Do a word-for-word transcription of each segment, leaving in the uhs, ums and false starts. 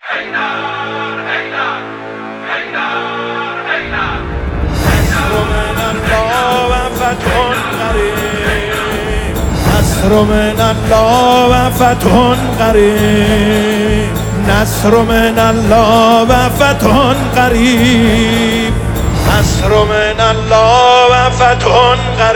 حیدر حیدر حیدر حیدر نصر من الله و فتح قریب، نصر من الله و فتح قریب، نصر من الله و فتح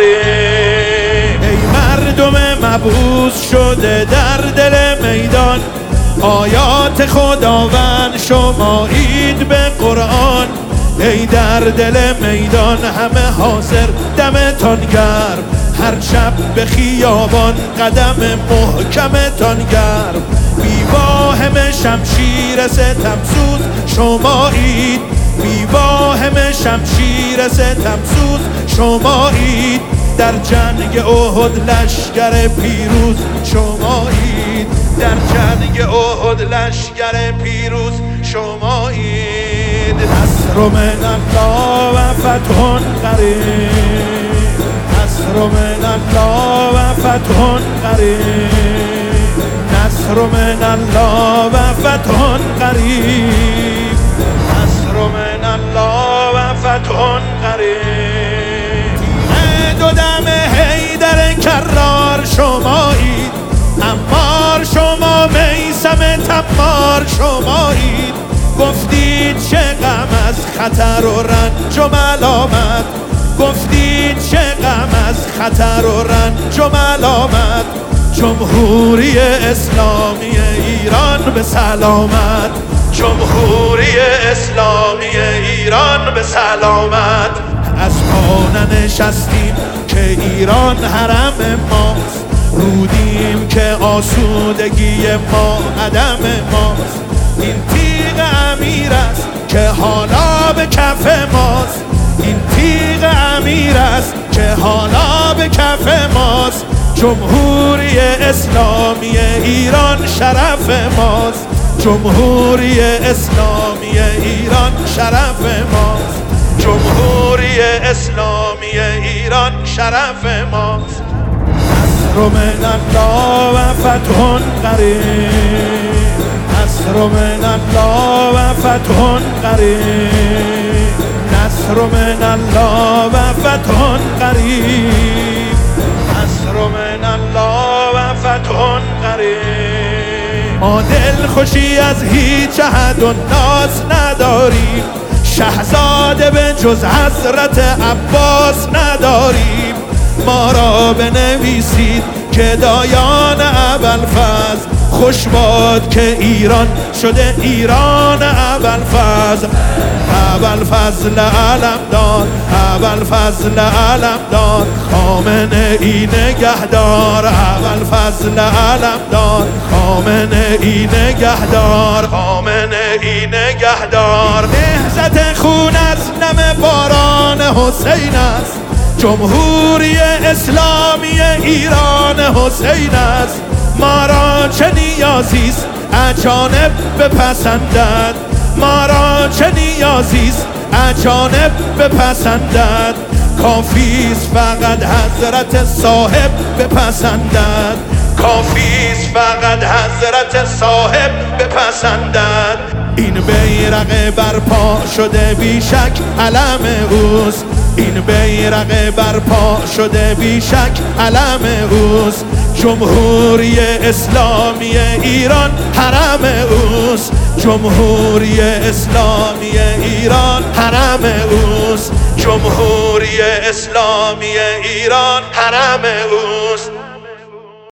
قریب. ای مردم مبعوث شده در دل میدان، آیات خداوند شمایید به قرآن. ای در دل میدان همه حاضر دمتان گرم، هر شب به خیابان قدم محکمتان گرم. بیواهم شمشیر ستمسوز شمایید، بیواهم شمشیر ستمسوز شمایید. در جنگ احد لشگر پیروز شمایید، در جنگ احد لشگر پیروز شمایید. نصر من الله و فتح قریب، نصر من الله و فتح قریب، نصر من الله و فتح قریب، نصر من الله و فتح قریب. تیغ دو دم حیدر کرار شمایید، عمار شما میثم تمار شمایید. گفتید چه غم از خطر و رنج و ملامت، گفتید چه غم از خطر و رنج و ملامت. جمهوری اسلامی ایران به سلامت، جمهوری اسلامی ایران به سلامت. از پا ننشستیم که ایران حرم ماست، رودیم که آسودگی ما عدم ماست. این تیغ امیر است که حالا به کف ماست، این تیغ امیر است که حالا به کف ماست. جمهوری اسلامی ایران شرف ماست، جمهوری اسلامی ایران شرف ماست، جمهوری اسلامی ایران شرف ماست. نصر من الله و فتح قریب، نصر من الله و فتح قریب، نصر من الله و فتح قریب، نصر من الله و فتح قریب. ما دل خوشی از هیچ احد و ناز نداریم، شهزاده به جز حضرت عباس نداریم. ما را بنویسید که دایان ابوالفضل، خوش باد که ایران شده ایران ابوالفضل. ابوالفضل علمدار، ابوالفضل علمدار، خامنه ای نگهدار. ابوالفضل علمدار، خامنه ای نگهدار، خامنه ای نگهدار. نهضت خون از نم باران حسین است، جمهوری اسلامی ایران حسین است. ما را چه نیازیست اجانب بپسندد، ما را چه نیازیست اجانب بپسندد. کافیست فقط حضرت صاحب بپسندد، کافیست فقط حضرت صاحب بپسندد. این بیرق برپا شده بیشک علم اوست، این بیرق برپا شده بیشک علم اوست. جمهوری اسلامی ایران حرم اوست، جمهوری اسلامی ایران حرم اوست، جمهوری اسلامی ایران حرم اوست.